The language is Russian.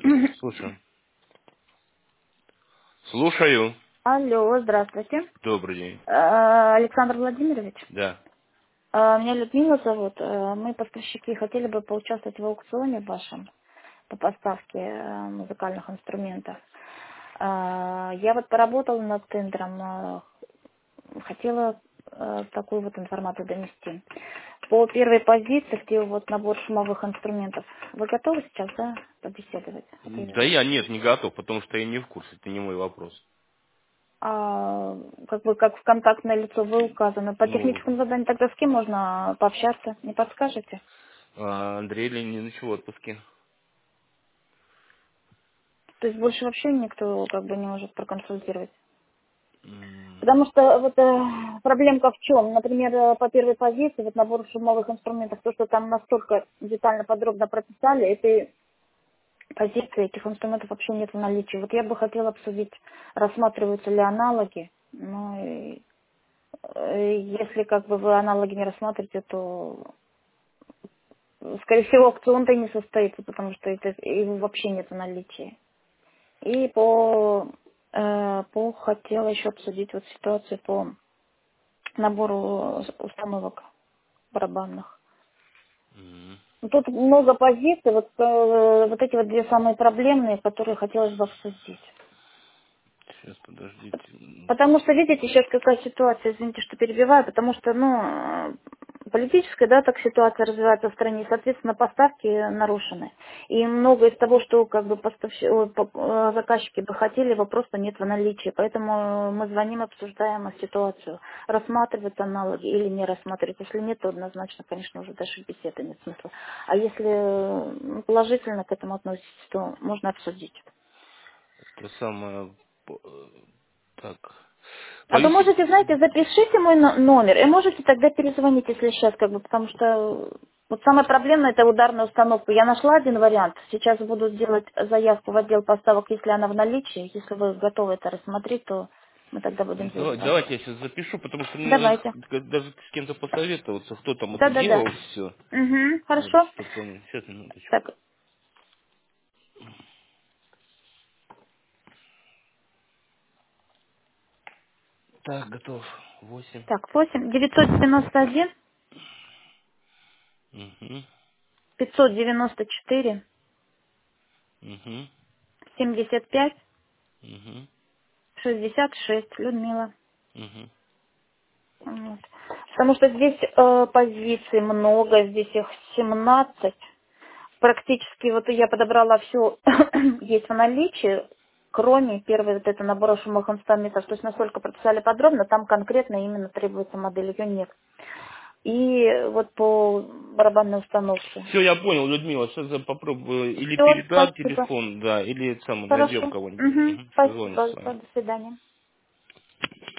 Слушаю. Слушаю. Алло, здравствуйте. Добрый день. Александр Владимирович. Да. Меня Людмила зовут. Мы, поставщики, хотели бы поучаствовать в аукционе вашем по поставке музыкальных инструментов. Я вот поработала над тендером, хотела такую вот информацию донести. По первой позиции, где вот набор шумовых инструментов. Вы готовы сейчас, да, побеседовать? Да я нет, не готов, потому что я не в курсе, это не мой вопрос. Как бы как в контактное лицо вы указаны. По Ну, техническому заданию тогда с кем можно пообщаться? Не подскажете? Андрей Леонидович в отпуске. То есть больше вообще никто как бы не может проконсультировать. М, Потому что вот проблемка в чем? Например, по первой позиции, вот набор шумовых инструментов, то, что там настолько детально, подробно прописали, этой позиции этих инструментов вообще нет в наличии. Вот я бы хотела обсудить, рассматриваются ли аналоги. Ну, и, если как бы вы аналоги не рассматриваете, то скорее всего, аукцион-то и не состоится, потому что это его вообще нет в наличии. И по хотела еще обсудить вот ситуацию по набору установок барабанных. м. Ну, тут много позиций, вот эти вот две самые проблемные, которые хотелось бы обсудить. Сейчас, подождите. Потому что, видите, сейчас какая ситуация, извините, что перебиваю, потому что, политическая, да, так ситуация развивается в стране, и, соответственно, поставки нарушены. И многое из того, что как бы заказчики бы хотели, его просто нет в наличии. Поэтому мы звоним, обсуждаем ситуацию, рассматривать аналоги или не рассматривать. Если нет, то однозначно, конечно, уже даже беседы нет смысла. А если положительно к этому относитесь, то можно обсудить. Это самое... Так. А вы Повисит... можете, знаете, запишите мой номер и можете тогда перезвонить, если сейчас, как бы, потому что вот самая проблема это ударная установка. Я нашла один вариант. Сейчас буду делать заявку в отдел поставок, если она в наличии. Если вы готовы это рассмотреть, то мы тогда будем связываться. Давайте я сейчас запишу, потому что мне надо Давайте. даже с кем-то посоветоваться, кто там это Да-да-да. делал, все. Угу, Вот, хорошо. чтобы... Сейчас, минуточку. Так, Так, готов. 8. так, 8 991 Угу. 594 Угу. 75 Угу. 66. Людмила. Угу. Вот. Потому что здесь позиций много, здесь их 17. Практически вот я подобрала все, есть в наличии, кроме первой вот этого набора шумовых инструментов. То есть насколько прописали подробно, там конкретно именно требуется модель, ее нет. И вот по барабанной установке. Все, я понял, Людмила. Сейчас я попробую или Все, передать спасибо. телефон, да, или сам найдем Хорошо. кого-нибудь. Угу. Угу. Созвонюсь Спасибо. с Всё, вами. до свидания.